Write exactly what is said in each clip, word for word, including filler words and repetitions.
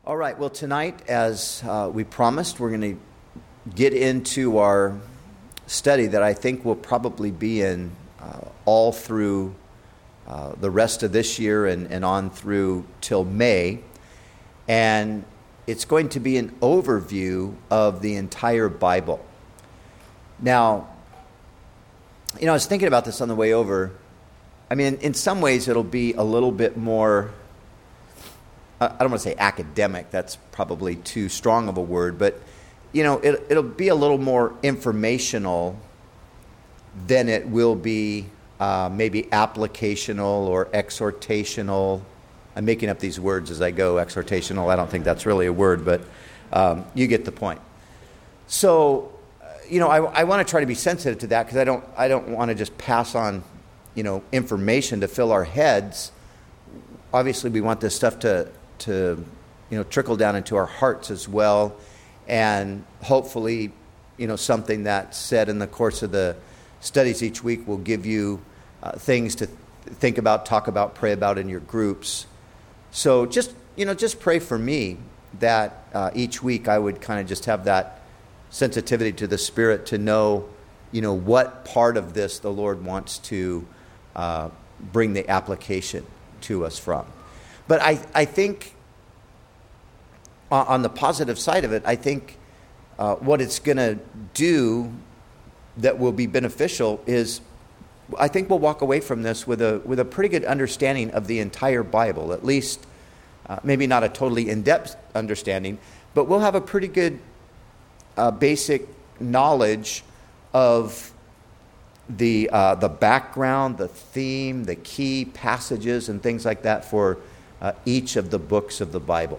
All right, well, tonight, as uh, we promised, we're going to get into our study that I think will probably be in uh, all through uh, the rest of this year and, and on through till May. And it's going to be an overview of the entire Bible. Now, you know, I was thinking about this on the way over. I mean, in some ways, it'll be a little bit more, I don't want to say academic, that's probably too strong of a word, but, you know, it, it'll be a little more informational than it will be uh, maybe applicational or exhortational. I'm making up these words as I go, exhortational. I don't think that's really a word, but um, you get the point. So, you know, I, I want to try to be sensitive to that because I don't, I don't want to just pass on, you know, information to fill our heads. Obviously, we want this stuff to to, you know, trickle down into our hearts as well, and hopefully, you know, something that's said in the course of the studies each week will give you uh, things to th- think about, talk about, pray about in your groups. So just, you know, just pray for me that uh, each week I would kind of just have that sensitivity to the Spirit to know, you know, what part of this the Lord wants to uh, bring the application to us from. But I, I think on the positive side of it, I think uh, what it's going to do that will be beneficial is I think we'll walk away from this with a with a pretty good understanding of the entire Bible, at least uh, maybe not a totally in-depth understanding, but we'll have a pretty good uh, basic knowledge of the uh, the background, the theme, the key passages, and things like that for uh, each of the books of the Bible.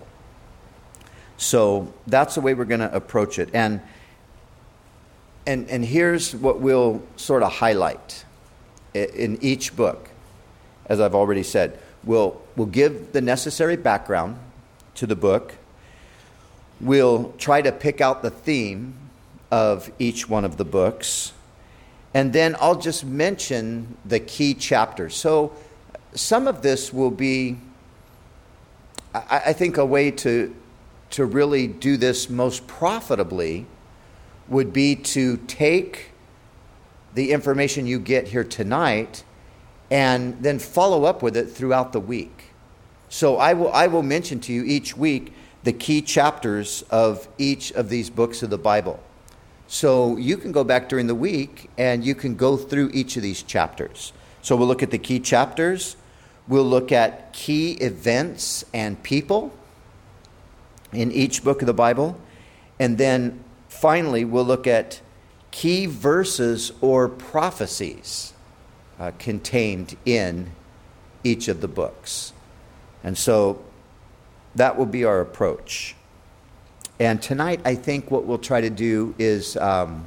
So that's the way we're going to approach it. And and and here's what we'll sort of highlight in each book. As I've already said, we'll we'll give the necessary background to the book. We'll try to pick out the theme of each one of the books. And then I'll just mention the key chapters. So some of this will be, I, I think, a way to to really do this most profitably would be to take the information you get here tonight and then follow up with it throughout the week. So I will I will mention to you each week the key chapters of each of these books of the Bible. So you can go back during the week and you can go through each of these chapters. So we'll look at the key chapters. We'll look at key events and people in each book of the Bible. And then finally, we'll look at key verses or prophecies uh, contained in each of the books. And so that will be our approach. And tonight, I think what we'll try to do is, um,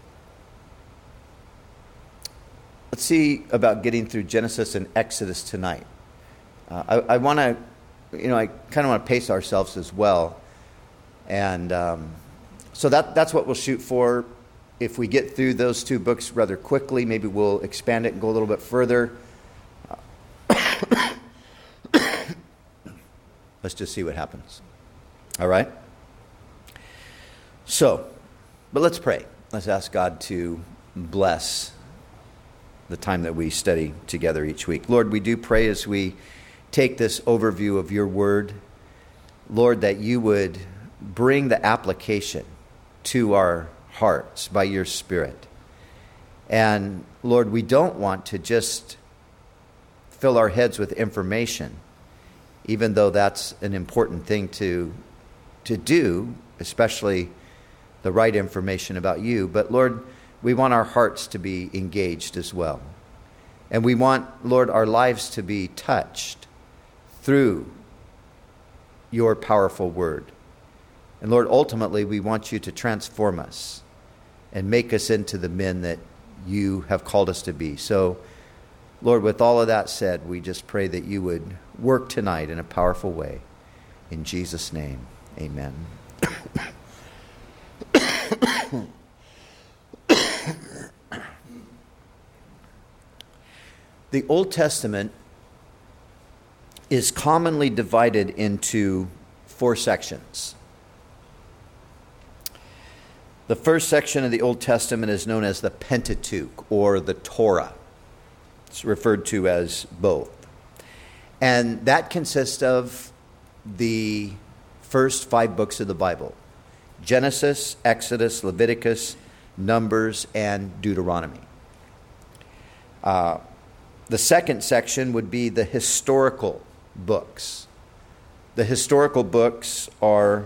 let's see about getting through Genesis and Exodus tonight. Uh, I, I want to, you know, I kind of want to pace ourselves as well. And um, so that that's what we'll shoot for. If we get through those two books rather quickly, maybe we'll expand it and go a little bit further. Uh, let's just see what happens. All right? So, but let's pray. Let's ask God to bless the time that we study together each week. Lord, we do pray as we take this overview of your word, Lord, that you would bring the application to our hearts by your Spirit. And Lord, we don't want to just fill our heads with information, even though that's an important thing to, to do, especially the right information about you. But Lord, we want our hearts to be engaged as well. And we want, Lord, our lives to be touched through your powerful word. And Lord, ultimately, we want you to transform us and make us into the men that you have called us to be. So, Lord, with all of that said, we just pray that you would work tonight in a powerful way. In Jesus' name, amen. The Old Testament is commonly divided into four sections. The first section of the Old Testament is known as the Pentateuch, or the Torah. It's referred to as both. And that consists of the first five books of the Bible: Genesis, Exodus, Leviticus, Numbers, and Deuteronomy. Uh, the second section would be the historical books. The historical books are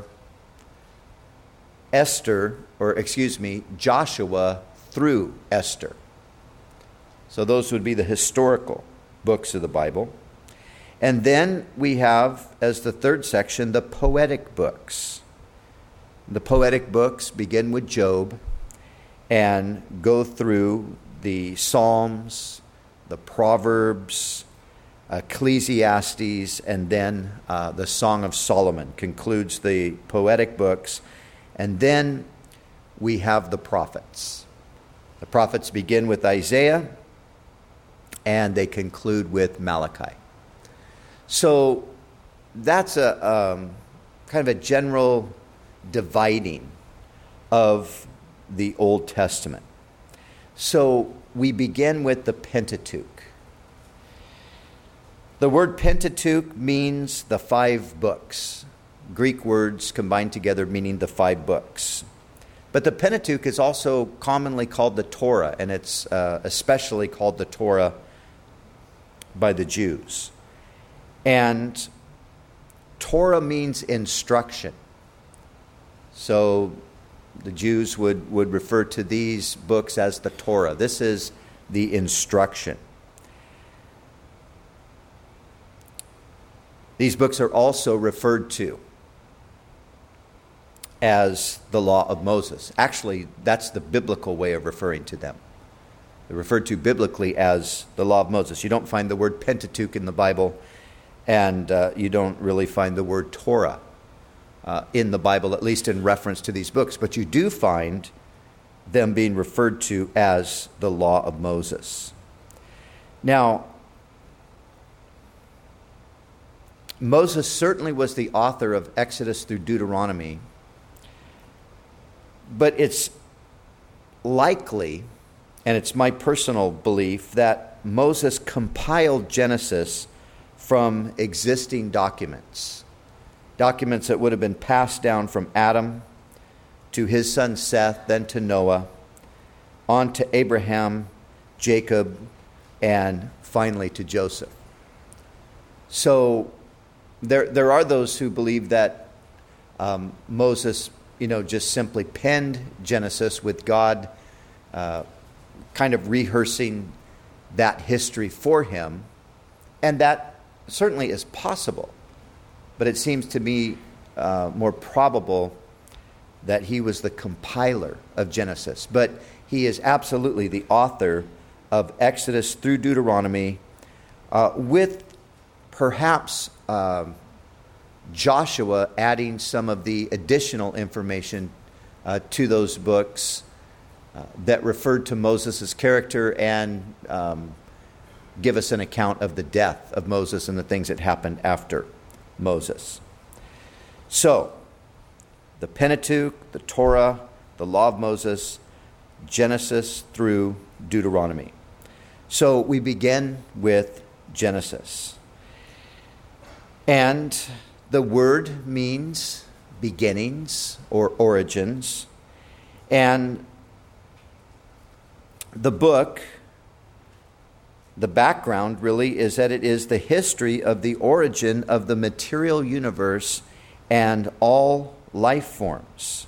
Esther, or excuse me, Joshua through Esther. So those would be the historical books of the Bible. And then we have, as the third section, the poetic books. The poetic books begin with Job and go through the Psalms, the Proverbs, Ecclesiastes, and then uh, the Song of Solomon concludes the poetic books. And then we have the prophets. The prophets begin with Isaiah, and they conclude with Malachi. So that's a um, kind of a general dividing of the Old Testament. So we begin with the Pentateuch. The word Pentateuch means the five books. Greek words combined together meaning the five books. But the Pentateuch is also commonly called the Torah, and it's uh, especially called the Torah by the Jews. And Torah means instruction. So the Jews would, would refer to these books as the Torah. This is the instruction. These books are also referred to as the law of Moses. Actually, that's the biblical way of referring to them. They're referred to biblically as the law of Moses. You don't find the word Pentateuch in the Bible, and uh, you don't really find the word Torah uh, in the Bible, at least in reference to these books. But you do find them being referred to as the law of Moses. Now, Moses certainly was the author of Exodus through Deuteronomy, but it's likely, and it's my personal belief, that Moses compiled Genesis from existing documents. Documents that would have been passed down from Adam to his son Seth, then to Noah, on to Abraham, Jacob, and finally to Joseph. So there, there are those who believe that um, Moses, you know, just simply penned Genesis with God uh, kind of rehearsing that history for him. And that certainly is possible. But it seems to me uh, more probable that he was the compiler of Genesis. But he is absolutely the author of Exodus through Deuteronomy, uh, with perhaps uh, Joshua adding some of the additional information uh, to those books uh, that referred to Moses' character and um, give us an account of the death of Moses and the things that happened after Moses. So, the Pentateuch, the Torah, the Law of Moses, Genesis through Deuteronomy. So we begin with Genesis. And the word means beginnings or origins. And the book, the background really is that it is the history of the origin of the material universe and all life forms.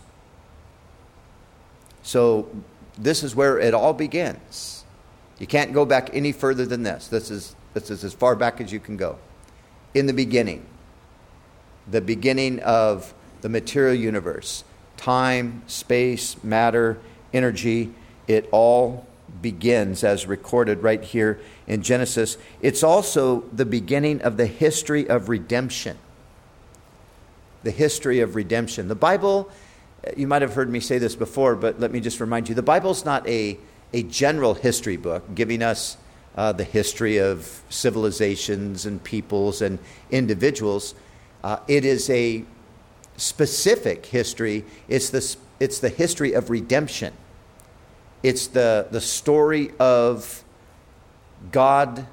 So this is where it all begins. You can't go back any further than this. This is, this is as far back as you can go. In the beginning, the beginning of the material universe, time, space, matter, energy, it all begins as recorded right here in Genesis. It's also the beginning of the history of redemption. The history of redemption. The Bible, you might have heard me say this before, but let me just remind you, the Bible's not a, a general history book giving us uh, the history of civilizations and peoples and individuals. Uh, it is a specific history. It's the, it's the history of redemption. It's the, the story of God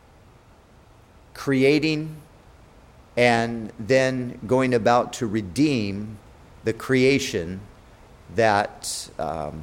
creating and then going about to redeem the creation that um,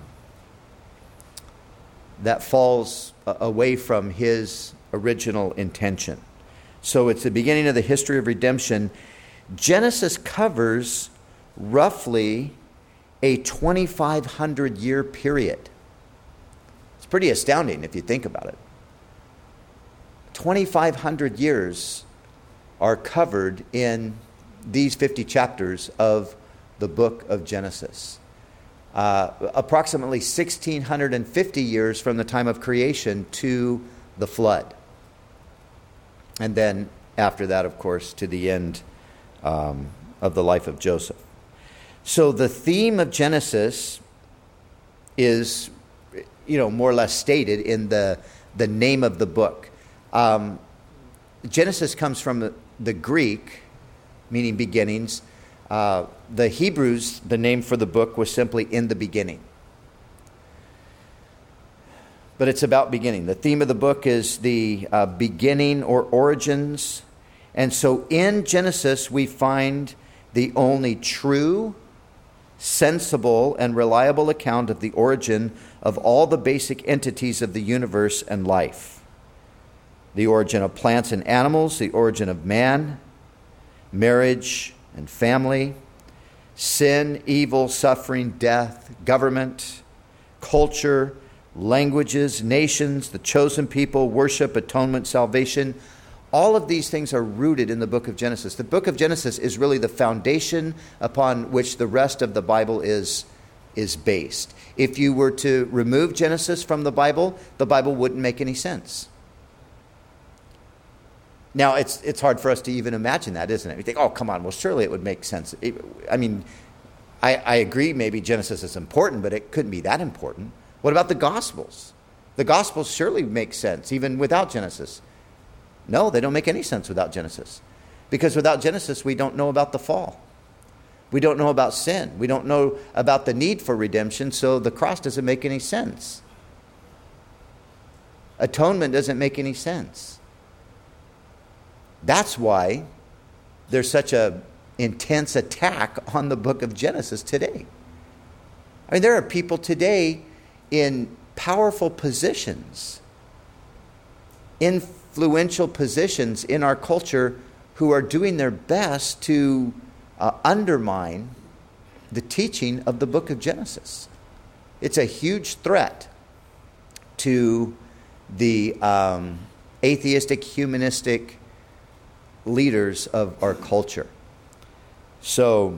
that falls away from his original intention. So it's the beginning of the history of redemption. Genesis covers roughly a twenty-five hundred year period. It's pretty astounding if you think about it. twenty-five hundred years are covered in these fifty chapters of the book of Genesis. Uh, approximately one thousand six hundred fifty years from the time of creation to the flood. And then after that, of course, to the end um, of the life of Joseph. So the theme of Genesis is, you know, more or less stated in the, the name of the book. Um, Genesis comes from the, the Greek, meaning beginnings. Uh, the Hebrews, the name for the book was simply In the Beginning. But it's about beginning. The theme of the book is the uh, beginning or origins. And so in Genesis, we find the only true, sensible, and reliable account of the origin of all the basic entities of the universe and life. The origin of plants and animals, the origin of man, marriage and family, sin, evil, suffering, death, government, culture, languages, nations, the chosen people, worship, atonement, salvation. All of these things are rooted in the book of Genesis. The book of Genesis is really the foundation upon which the rest of the Bible is, is based. If you were to remove Genesis from the Bible, the Bible wouldn't make any sense. Now, it's it's hard for us to even imagine that, isn't it? We think, oh, come on, well, surely it would make sense. It, I mean, I, I agree maybe Genesis is important, but it couldn't be that important. What about the Gospels? The Gospels surely make sense, even without Genesis. No, they don't make any sense without Genesis. Because without Genesis, we don't know about the fall. We don't know about sin. We don't know about the need for redemption, so the cross doesn't make any sense. Atonement doesn't make any sense. That's why there's such an intense attack on the book of Genesis today. I mean, there are people today in powerful positions, influential positions in our culture who are doing their best to uh, undermine the teaching of the book of Genesis. It's a huge threat to the um, atheistic, humanistic leaders of our culture. So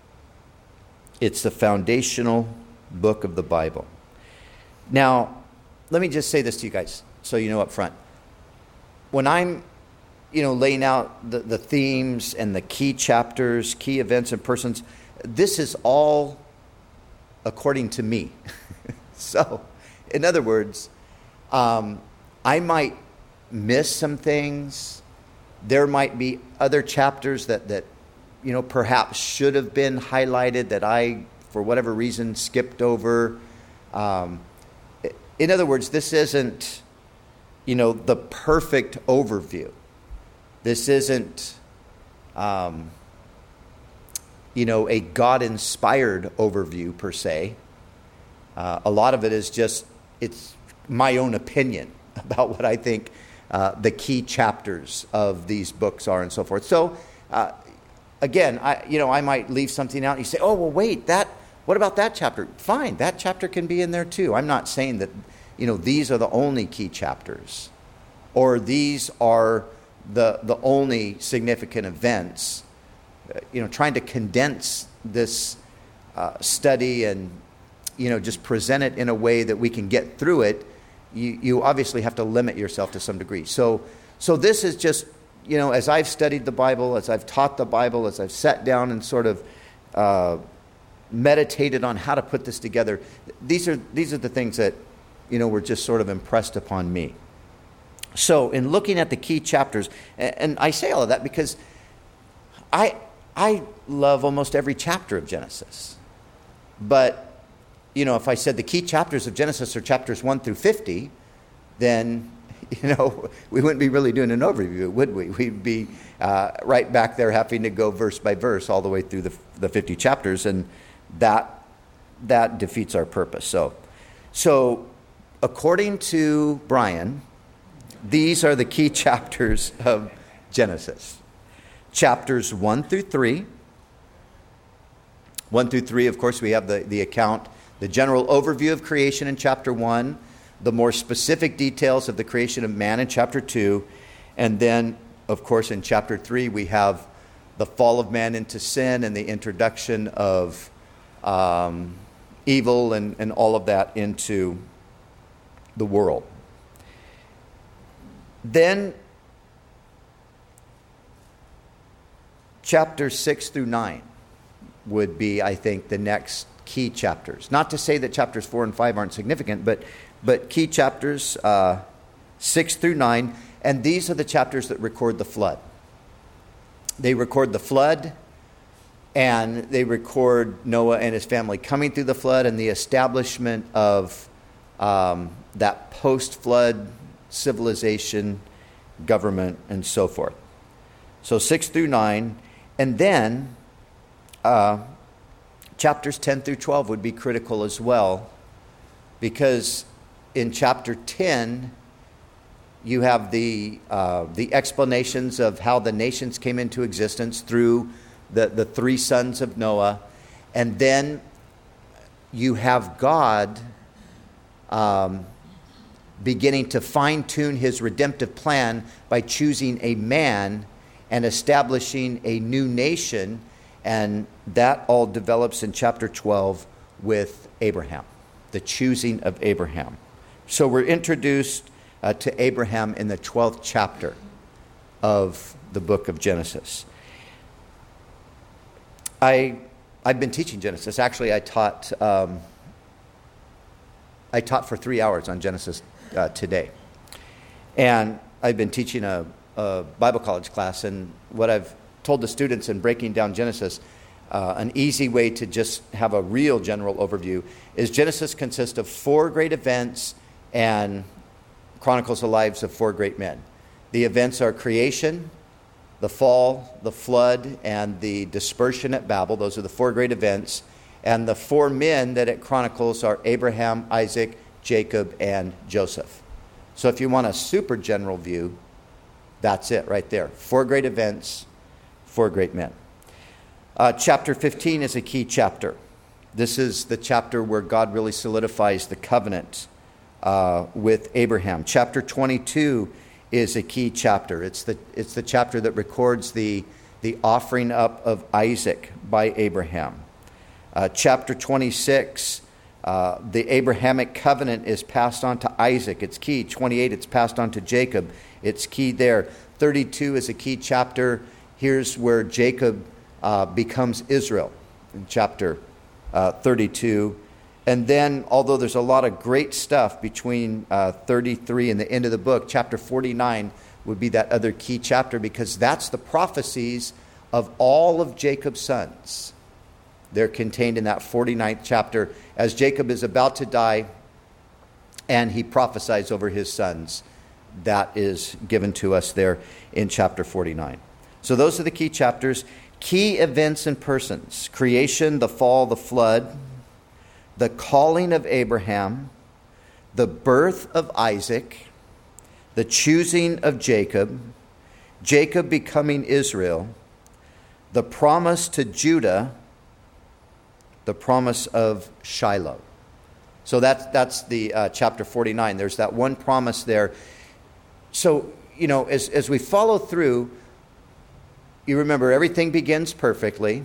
it's the foundational book of the Bible. Now, let me just say this to you guys so you know up front. When I'm, you know, laying out the, the themes and the key chapters, key events and persons, this is all according to me. So, in other words, um, I might miss some things. There might be other chapters that, that, you know, perhaps should have been highlighted that I, for whatever reason, skipped over. Um, in other words, this isn't, you know, the perfect overview. This isn't, um, you know, a God-inspired overview per se. Uh, a lot of it is just, it's my own opinion about what I think Uh, the key chapters of these books are and so forth. So, uh, again, I you know I might leave something out and you say, oh, well, wait, that what about that chapter? Fine, that chapter can be in there too. I'm not saying that, you know, these are the only key chapters or these are the the only significant events. Uh, you know, trying to condense this uh, study and, you know, just present it in a way that we can get through it. You, you obviously have to limit yourself to some degree. So, so this is just, you know, as I've studied the Bible, as I've taught the Bible, as I've sat down and sort of uh, meditated on how to put this together, these are these are the things that, you know, were just sort of impressed upon me. So, in looking at the key chapters, and, and I say all of that because I I love almost every chapter of Genesis. But, you know, if I said the key chapters of Genesis are chapters one through fifty, then, you know, we wouldn't be really doing an overview, would we? We'd be uh, right back there having to go verse by verse all the way through the, the fifty chapters, and that that defeats our purpose. So, so according to Brian, these are the key chapters of Genesis. Chapters one through three. one through three, of course, we have the, the account, the general overview of creation in chapter one, the more specific details of the creation of man in chapter two, and then, of course, in chapter three, we have the fall of man into sin and the introduction of um, evil and, and all of that into the world. Then, chapters six through nine would be, I think, the next key chapters. Not to say that chapters four and five aren't significant, but but key chapters uh, six through nine, and these are the chapters that record the flood. They record the flood, and they record Noah and his family coming through the flood and the establishment of um, that post-flood civilization, government, and so forth. So six through nine, and then uh, chapters ten through twelve would be critical as well, because in chapter ten, you have the uh, the explanations of how the nations came into existence through the, the three sons of Noah, and then you have God um, beginning to fine-tune his redemptive plan by choosing a man and establishing a new nation, and that all develops in chapter twelve with Abraham, the choosing of Abraham. So we're introduced uh, to Abraham in the twelfth chapter of the book of Genesis. I, I've been teaching Genesis. Actually, I taught um, I taught for three hours on Genesis uh, today. And I've been teaching a a Bible college class, and what I've told the students in breaking down Genesis, uh, an easy way to just have a real general overview is Genesis consists of four great events and chronicles the lives of four great men. The events are creation, the fall, the flood, and the dispersion at Babel. Those are the four great events. And the four men that it chronicles are Abraham, Isaac, Jacob, and Joseph. So if you want a super general view, that's it right there. Four great events, four great men. Uh, chapter fifteen is a key chapter. This is the chapter where God really solidifies the covenant uh, with Abraham. Chapter twenty-two is a key chapter. It's the it's the chapter that records the, the offering up of Isaac by Abraham. Uh, chapter twenty-six, uh, the Abrahamic covenant is passed on to Isaac. It's key. twenty-eight, it's passed on to Jacob. It's key there. thirty-two is a key chapter. Here's where Jacob uh, becomes Israel in chapter uh, thirty-two. And then, although there's a lot of great stuff between uh, thirty-three and the end of the book, chapter forty-nine would be that other key chapter, because that's the prophecies of all of Jacob's sons. They're contained in that forty-ninth chapter as Jacob is about to die and he prophesies over his sons. That is given to us there in chapter forty-nine. So those are the key chapters. Key events and persons: creation, the fall, the flood, the calling of Abraham, the birth of Isaac, the choosing of Jacob, Jacob becoming Israel, the promise to Judah, the promise of Shiloh. So that's, that's the uh, chapter forty-nine. There's that one promise there. So, you know, as, as we follow through, you remember everything begins perfectly.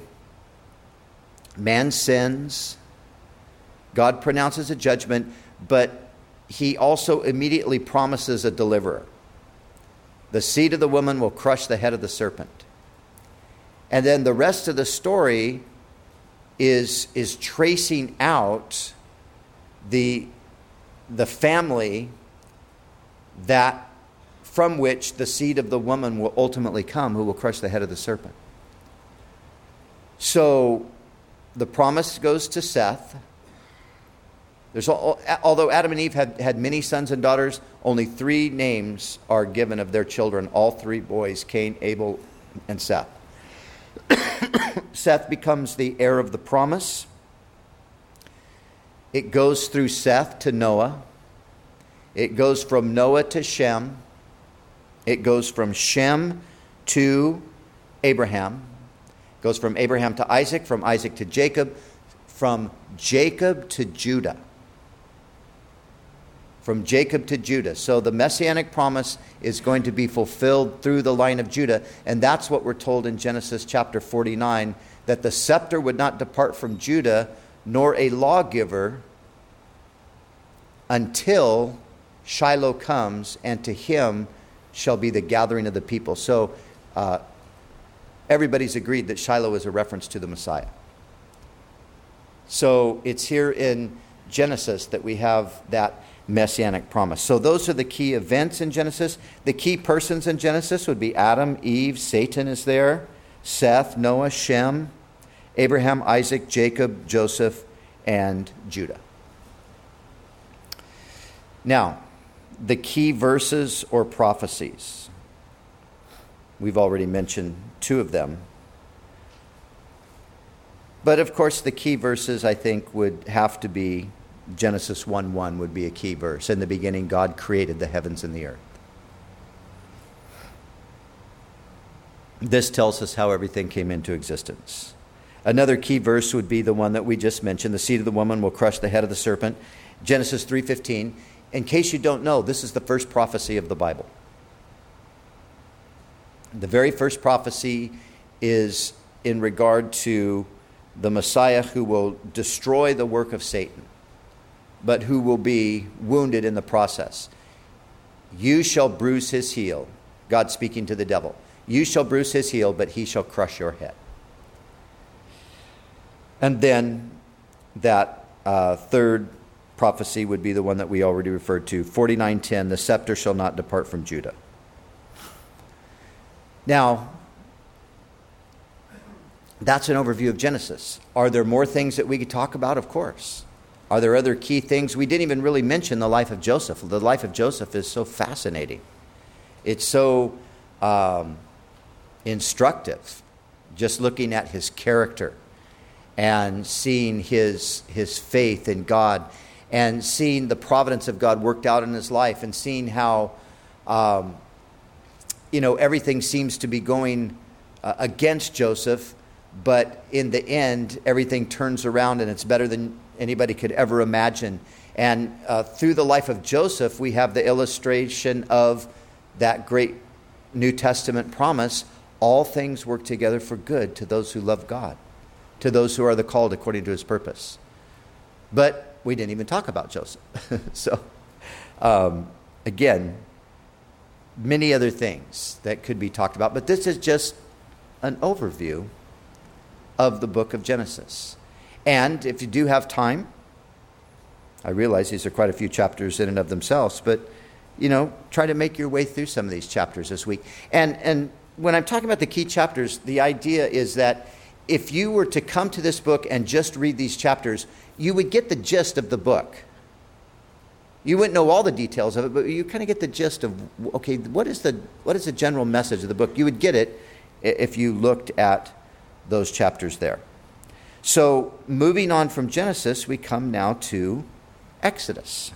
Man sins. God pronounces a judgment, but he also immediately promises a deliverer. The seed of the woman will crush the head of the serpent. And then the rest of the story is, is tracing out the, the family that from which the seed of the woman will ultimately come, who will crush the head of the serpent. So the promise goes to Seth. There's all, although Adam and Eve had, had many sons and daughters, only three names are given of their children, all three boys, Cain, Abel, and Seth. Seth becomes the heir of the promise. It goes through Seth to Noah. It goes from Noah to Shem. It goes from Shem to Abraham. It goes from Abraham to Isaac, from Isaac to Jacob, from Jacob to Judah. From Jacob to Judah. So the messianic promise is going to be fulfilled through the line of Judah. And that's what we're told in Genesis chapter forty-nine, that the scepter would not depart from Judah, nor a lawgiver, until Shiloh comes, and to him shall be the gathering of the people. So uh, everybody's agreed that Shiloh is a reference to the Messiah. So it's here in Genesis that we have that messianic promise. So those are the key events in Genesis. The key persons in Genesis would be Adam, Eve, Satan is there, Seth, Noah, Shem, Abraham, Isaac, Jacob, Joseph, and Judah. Now, the key verses or prophecies. We've already mentioned two of them. But of course, the key verses, I think, would have to be Genesis one one would be a key verse. In the beginning, God created the heavens and the earth. This tells us how everything came into existence. Another key verse would be the one that we just mentioned. The seed of the woman will crush the head of the serpent. Genesis three fifteen. In case you don't know, this is the first prophecy of the Bible. The very first prophecy is in regard to the Messiah who will destroy the work of Satan, but who will be wounded in the process. You shall bruise his heel. God speaking to the devil. You shall bruise his heel, but he shall crush your head. And then that uh, third prophecy would be the one that we already referred to, forty-nine ten, the scepter shall not depart from Judah. Now, that's an overview of Genesis. Are there more things that we could talk about? Of course. Are there other key things? We didn't even really mention the life of Joseph. The life of Joseph is so fascinating. It's so um, instructive, just looking at his character and seeing his, his faith in God and seeing the providence of God worked out in his life and seeing how, um, you know, everything seems to be going uh, against Joseph, but in the end, everything turns around and it's better than anybody could ever imagine. And uh, through the life of Joseph, we have the illustration of that great New Testament promise, all things work together for good to those who love God, to those who are the called according to his purpose. But we didn't even talk about Joseph. so, um, again, many other things that could be talked about. But this is just an overview of the book of Genesis. And if you do have time, I realize these are quite a few chapters in and of themselves, but, you know, try to make your way through some of these chapters this week. And, and when I'm talking about the key chapters, the idea is that if you were to come to this book and just read these chapters, you would get the gist of the book. You wouldn't know all the details of it, but you kind of get the gist of, okay, what is the what is the general message of the book? You would get it if you looked at those chapters there. So moving on from Genesis, we come now to Exodus.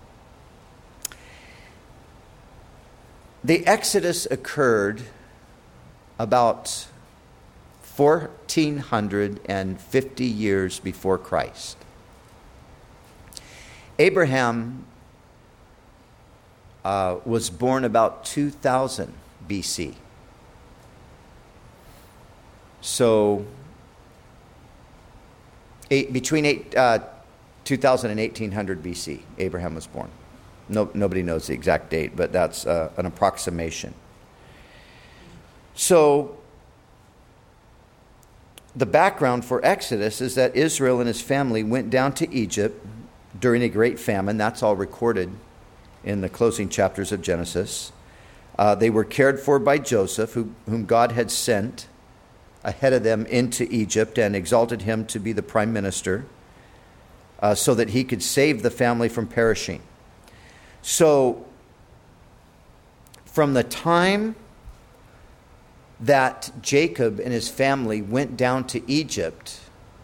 The Exodus occurred about fourteen fifty years before Christ. Abraham uh, was born about two thousand B C. So eight, between eight, uh, two thousand and eighteen hundred B C, Abraham was born. No, nobody knows the exact date, but that's uh, an approximation. So the background for Exodus is that Israel and his family went down to Egypt during a great famine. That's all recorded in the closing chapters of Genesis. Uh, they were cared for by Joseph, who, whom God had sent ahead of them into Egypt and exalted him to be the prime minister uh, so that he could save the family from perishing. So, from the time that Jacob and his family went down to Egypt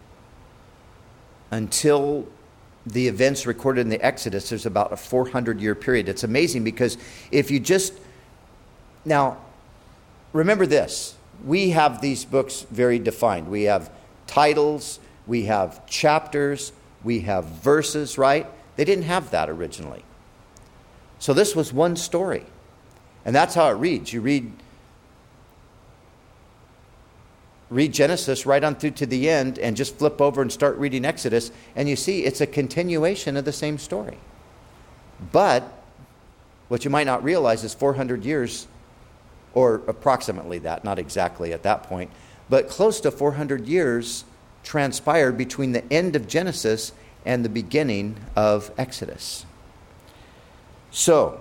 until the events recorded in the Exodus, there's about a four hundred year period. It's amazing because if you just... Now, remember this. We have these books very defined. We have titles, we have chapters, we have verses, right? They didn't have that originally. So this was one story. And that's how it reads. You read read Genesis right on through to the end and just flip over and start reading Exodus, and you see it's a continuation of the same story. But what you might not realize is four hundred years, or approximately that, not exactly at that point, but close to four hundred years transpired between the end of Genesis and the beginning of Exodus. So,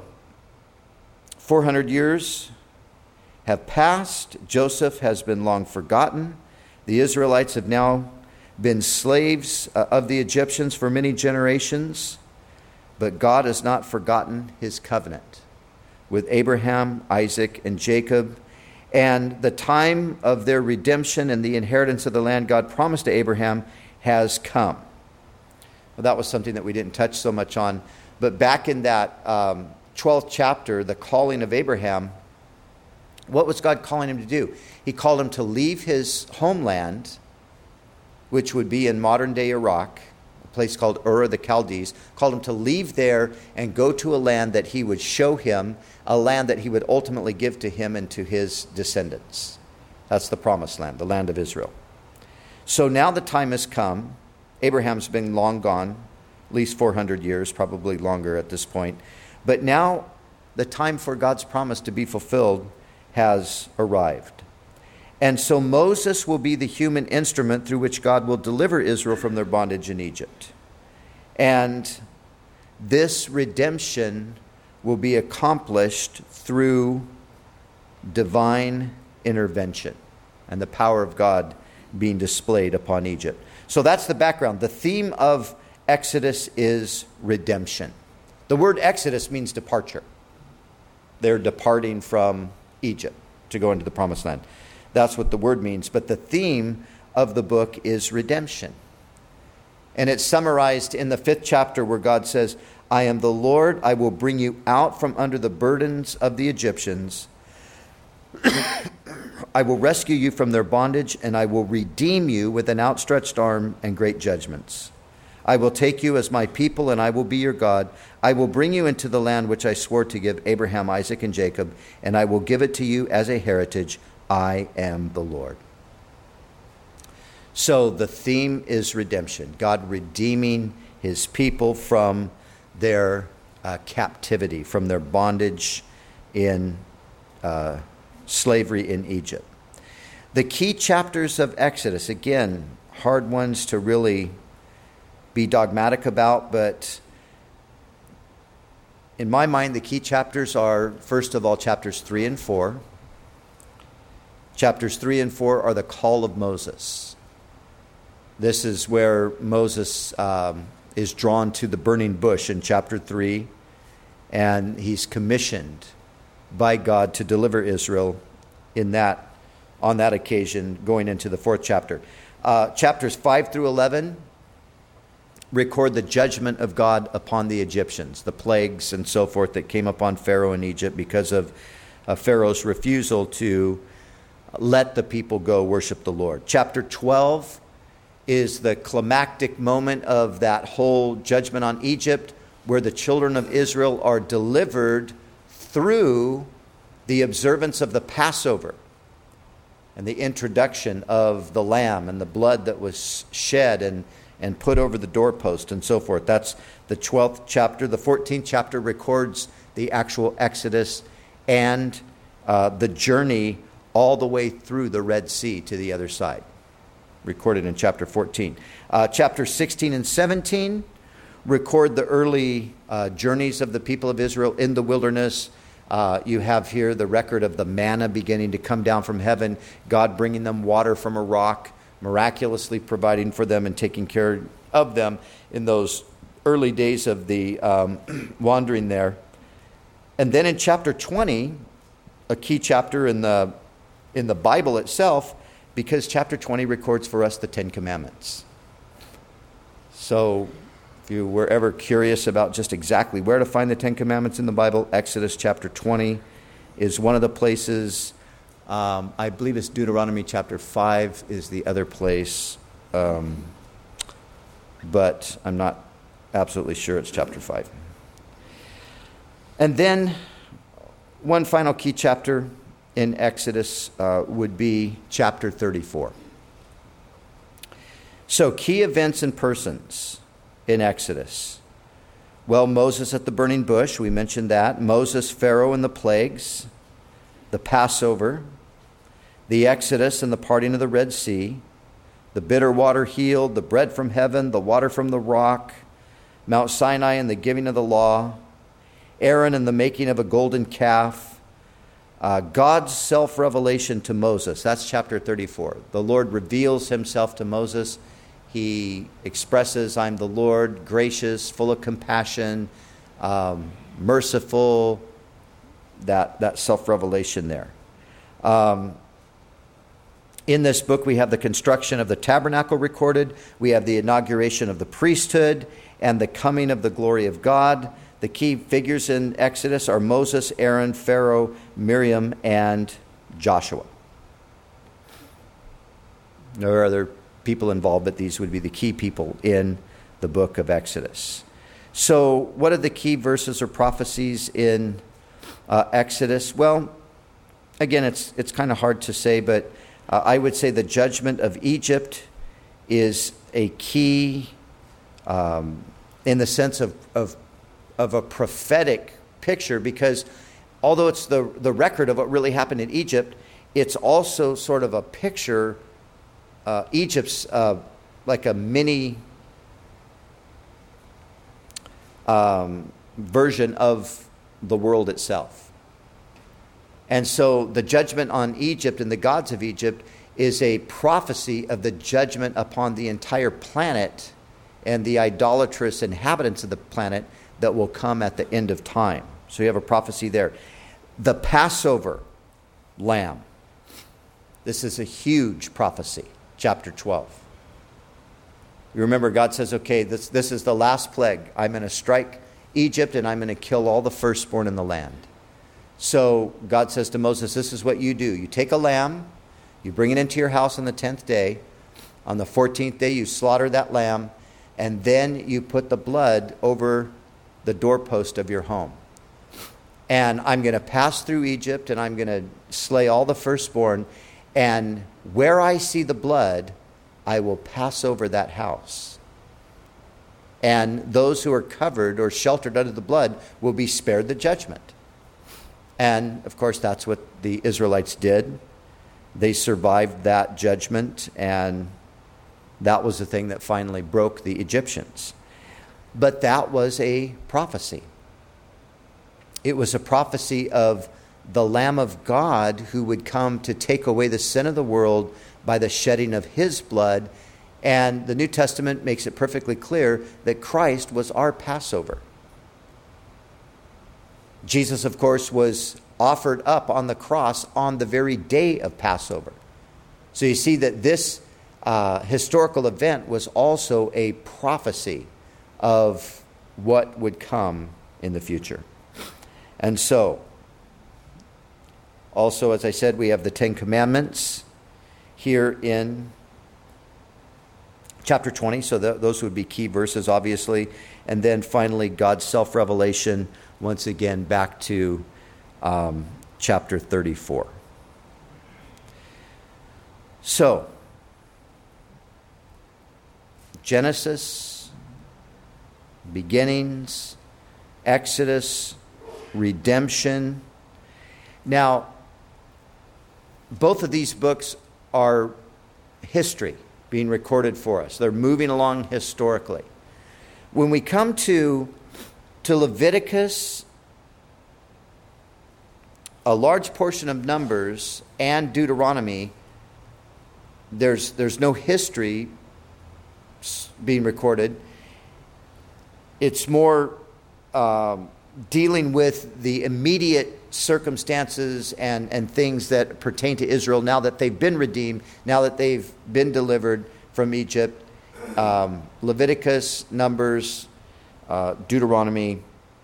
four hundred years have passed. Joseph has been long forgotten. The Israelites have now been slaves uh, of the Egyptians for many generations. But God has not forgotten his covenant with Abraham, Isaac, and Jacob. And the time of their redemption and the inheritance of the land God promised to Abraham has come. Well, that was something that we didn't touch so much on. But back in that um, twelfth chapter, the calling of Abraham, what was God calling him to do? He called him to leave his homeland, which would be in modern-day Iraq, a place called Ur of the Chaldees, called him to leave there and go to a land that he would show him, a land that he would ultimately give to him and to his descendants. That's the promised land, the land of Israel. So now the time has come. Abraham's been long gone, at least four hundred years, probably longer at this point. But now the time for God's promise to be fulfilled has arrived. And so Moses will be the human instrument through which God will deliver Israel from their bondage in Egypt. And this redemption will be accomplished through divine intervention and the power of God being displayed upon Egypt. So that's the background. The theme of Exodus is redemption. The word Exodus means departure. They're departing from Egypt to go into the promised land. That's what the word means. But the theme of the book is redemption. And it's summarized in the fifth chapter where God says, I am the Lord, I will bring you out from under the burdens of the Egyptians. I will rescue you from their bondage, and I will redeem you with an outstretched arm and great judgments. I will take you as my people, and I will be your God. I will bring you into the land which I swore to give Abraham, Isaac, and Jacob, and I will give it to you as a heritage. I am the Lord. So the theme is redemption. God redeeming his people from their uh, captivity, from their bondage in uh, slavery in Egypt. The key chapters of Exodus, again, hard ones to really be dogmatic about, but in my mind, the key chapters are, first of all, chapters three and four. Chapters three and four are the call of Moses. This is where Moses um, is drawn to the burning bush in chapter three, and he's commissioned by God to deliver Israel in that, on that occasion, going into the fourth chapter. Uh, chapters five through eleven record the judgment of God upon the Egyptians, the plagues and so forth that came upon Pharaoh in Egypt because of uh, Pharaoh's refusal to let the people go worship the Lord. Chapter twelve is the climactic moment of that whole judgment on Egypt, where the children of Israel are delivered through the observance of the Passover and the introduction of the lamb and the blood that was shed and, and put over the doorpost and so forth. That's the twelfth chapter. The fourteenth chapter records the actual Exodus and uh, the journey all the way through the Red Sea to the other side, recorded in chapter fourteen. Uh, chapter sixteen and seventeen record the early uh, journeys of the people of Israel in the wilderness, Uh, you have here the record of the manna beginning to come down from heaven, God bringing them water from a rock, miraculously providing for them and taking care of them in those early days of the um, wandering there. And then in chapter twenty, a key chapter in the in the Bible itself, because chapter twenty records for us the Ten Commandments. So if you were ever curious about just exactly where to find the Ten Commandments in the Bible, Exodus chapter twenty is one of the places. Um, I believe it's Deuteronomy chapter five is the other place. Um, but I'm not absolutely sure it's chapter five. And then one final key chapter in Exodus uh, would be chapter thirty-four. So key events and persons in Exodus. Well, Moses at the burning bush, we mentioned that. Moses, Pharaoh, and the plagues. The Passover. The Exodus and the parting of the Red Sea. The bitter water healed. The bread from heaven. The water from the rock. Mount Sinai and the giving of the law. Aaron and the making of a golden calf. Uh, God's self-revelation to Moses. That's chapter thirty-four. The Lord reveals himself to Moses. He expresses, I'm the Lord, gracious, full of compassion, um, merciful, that, that self-revelation there. Um, in this book, we have the construction of the tabernacle recorded. We have the inauguration of the priesthood and the coming of the glory of God. The key figures in Exodus are Moses, Aaron, Pharaoh, Miriam, and Joshua. There are other people involved, but these would be the key people in the book of Exodus. So what are the key verses or prophecies in uh, Exodus? Well, again, it's it's kind of hard to say, but uh, I would say the judgment of Egypt is a key um, in the sense of, of of a prophetic picture, because although it's the, the record of what really happened in Egypt, it's also sort of a picture. Uh, Egypt's uh, like a mini um, version of the world itself. And so the judgment on Egypt and the gods of Egypt is a prophecy of the judgment upon the entire planet and the idolatrous inhabitants of the planet that will come at the end of time. So you have a prophecy there. The Passover lamb. This is a huge prophecy. Chapter twelve. You remember God says, okay, this, this is the last plague. I'm going to strike Egypt and I'm going to kill all the firstborn in the land. So God says to Moses, this is what you do. You take a lamb, you bring it into your house on the tenth day. On the fourteenth day, you slaughter that lamb, and then you put the blood over the doorpost of your home. And I'm going to pass through Egypt and I'm going to slay all the firstborn. And where I see the blood, I will pass over that house. And those who are covered or sheltered under the blood will be spared the judgment. And, of course, that's what the Israelites did. They survived that judgment, and that was the thing that finally broke the Egyptians. But that was a prophecy. It was a prophecy of the Lamb of God who would come to take away the sin of the world by the shedding of his blood. And the New Testament makes it perfectly clear that Christ was our Passover. Jesus, of course, was offered up on the cross on the very day of Passover. So you see that this uh, historical event was also a prophecy of what would come in the future. And so, also, as I said, we have the Ten Commandments here in chapter twenty. So the, those would be key verses, obviously. And then finally, God's self-revelation, once again, back to um, chapter thirty-four. So, Genesis, beginnings, Exodus, redemption. Now, both of these books are history being recorded for us. They're moving along historically. When we come to, to Leviticus a large portion of Numbers and Deuteronomy, there's there's no history being recorded. It's more um, dealing with the immediate circumstances and, and things that pertain to Israel now that they've been redeemed, now that they've been delivered from Egypt. Um, Leviticus, Numbers, uh, Deuteronomy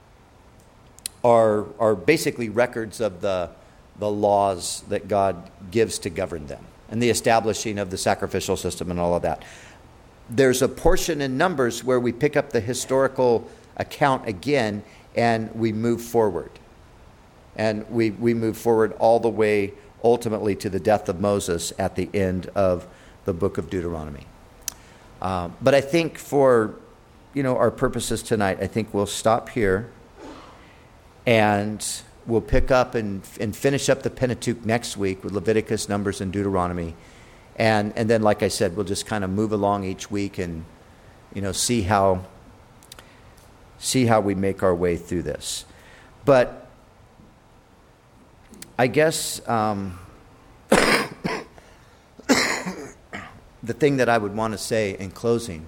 are are basically records of the the laws that God gives to govern them and the establishing of the sacrificial system and all of that. There's a portion in Numbers where we pick up the historical account again and we move forward. And we, we move forward all the way ultimately to the death of Moses at the end of the book of Deuteronomy. Uh, but I think for, you know, our purposes tonight, I think we'll stop here and we'll pick up and, and finish up the Pentateuch next week with Leviticus, Numbers, and Deuteronomy. And and then, like I said, we'll just kind of move along each week and, you know, see how see how we make our way through this. But I guess um, the thing that I would want to say in closing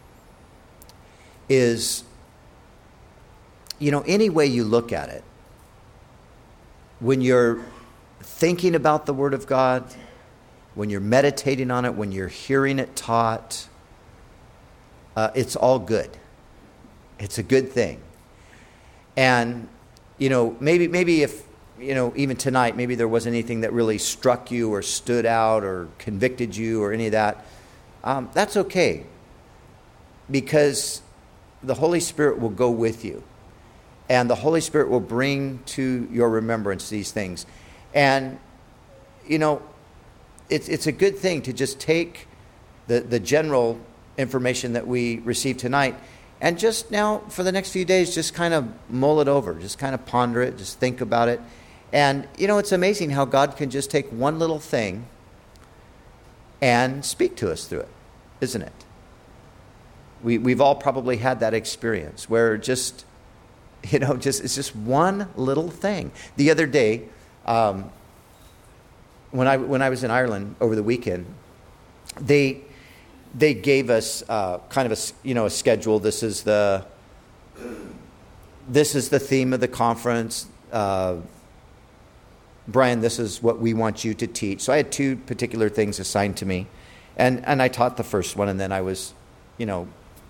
is, you know, any way you look at it, when you're thinking about the Word of God, when you're meditating on it, when you're hearing it taught, uh, it's all good. It's a good thing. And, you know, maybe maybe if, you know, even tonight, maybe there wasn't anything that really struck you or stood out or convicted you or any of that, um, that's okay. Because the Holy Spirit will go with you. And the Holy Spirit will bring to your remembrance these things. And, you know, It's it's a good thing to just take the, the general information that we received tonight and just now for the next few days just kind of mull it over, just kind of ponder it, just think about it. And, you know, it's amazing how God can just take one little thing and speak to us through it, isn't it? We, we've all probably had that experience where just, you know, just it's just one little thing. The other day, um, When I when I was in Ireland over the weekend, they they gave us uh, kind of a you know a schedule. This is the this is the theme of the conference. Uh, Brian, this is what we want you to teach. So I had two particular things assigned to me, and and I taught the first one, and then I was, you know,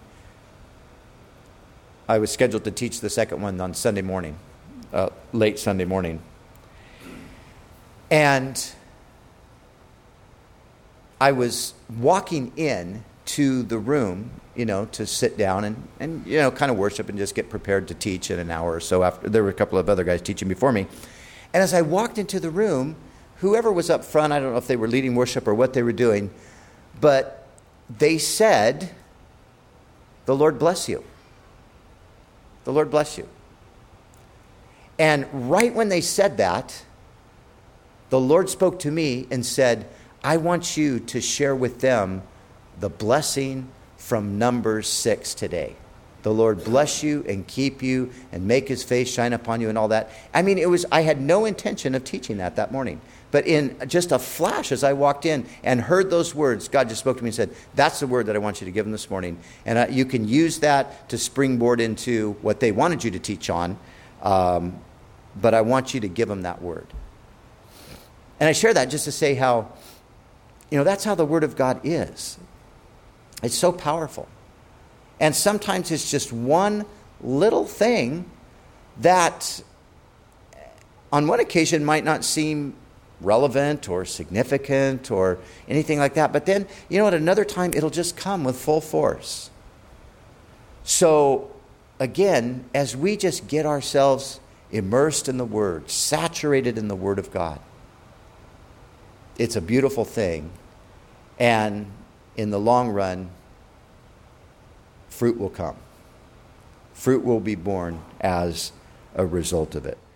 I was scheduled to teach the second one on Sunday morning, uh, late Sunday morning, and I was walking in to the room, you know, to sit down and, and, you know, kind of worship and just get prepared to teach in an hour or so after. There were a couple of other guys teaching before me. And as I walked into the room, whoever was up front, I don't know if they were leading worship or what they were doing, but they said, "The Lord bless you. The Lord bless you." And right when they said that, the Lord spoke to me and said, "I want you to share with them the blessing from Numbers six today. The Lord bless you and keep you and make his face shine upon you," and all that. I mean, it was, I had no intention of teaching that that morning. But in just a flash as I walked in and heard those words, God just spoke to me and said, "That's the word that I want you to give them this morning." And uh, you can use that to springboard into what they wanted you to teach on. Um, but I want you to give them that word. And I share that just to say how, you know, that's how the Word of God is. It's so powerful. And sometimes it's just one little thing that on one occasion might not seem relevant or significant or anything like that. But then, you know, at another time, it'll just come with full force. So, again, as we just get ourselves immersed in the Word, saturated in the Word of God, it's a beautiful thing. And in the long run, fruit will come. Fruit will be born as a result of it.